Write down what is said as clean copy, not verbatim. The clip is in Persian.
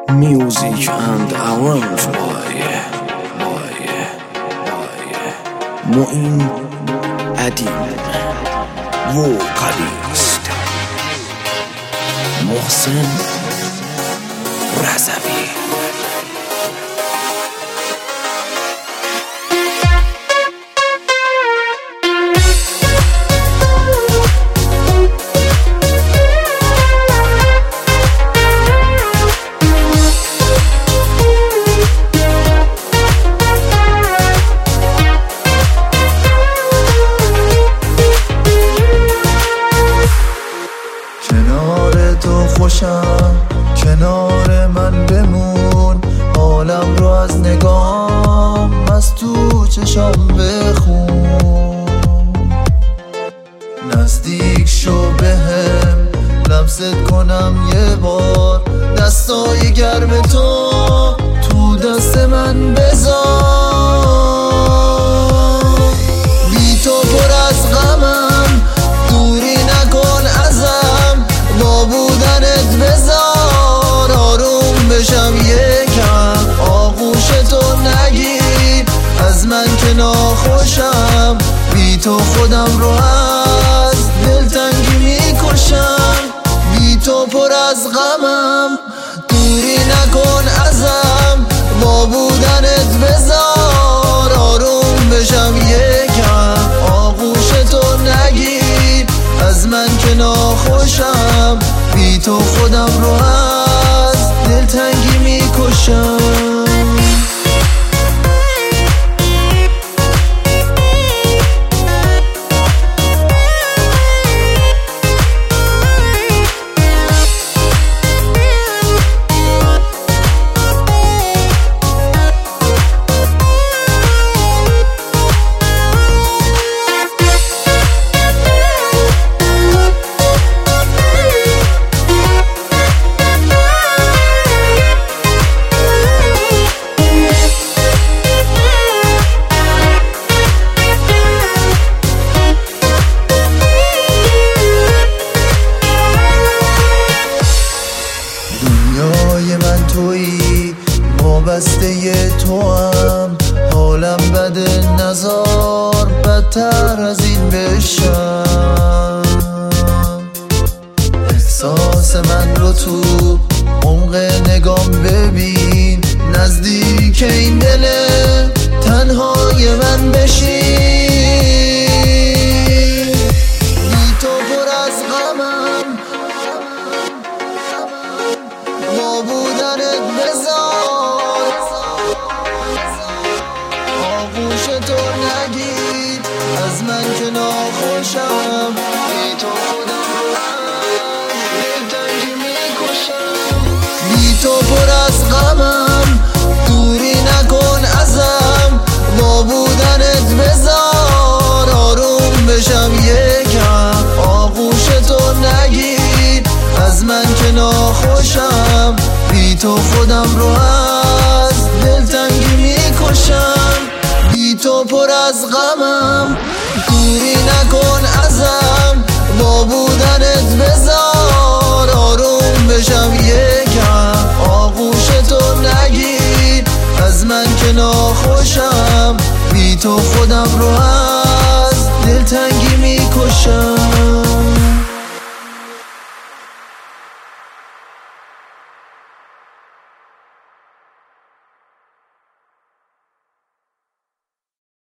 Music and arranged by معین ادیم. وکالیست محسن رضوی. کنار تو خوشم، کنار من بمون، حالم رو از نگام از تو چشام بخون. نزدیک شو بهم، لمست کنم یه بار، دستای گرم تو دست من بذار. بی تو پر از غمم، دوری نکن ازم، با بودنت بذار آروم بشم یکم. آغوش تو نگیر از من که ناخوشم، بی تو خودم رو از دلتنگی میکشم. بی تو پر از غمم، دوری نکن ازم، با بودنت بذار آروم بشم یکم. آغوش تو نگیر از من که ناخوشم، بی تو خودم رو از دلتنگی میکشم. دنیای من تویی، وابسته تو هم، حالم بده نزار بدتر از این بشم. احساس من رو تو عمق نگام ببین، نزدیک این دل تنهای من بشین. بی تو پر از غمم، با بودنت بذار آغوش تو نگیر از من که ناخوشم، بی تو خودم رو دلتنگی میکشم. بی تو پر از غمم، دوری نکن ازم، با بودنت بذار آروم بشم یکم. آغوش تو نگیر از من که ناخوشم، بی تو خودم رو از دلتنگی میکشم. بی تو پر از غمم، دوری نکن ازم، با بودنت بذار آروم بشم یکم. آغوش تو نگیر از من که ناخوشم، بی تو خودم رو از دلتنگی میکشم.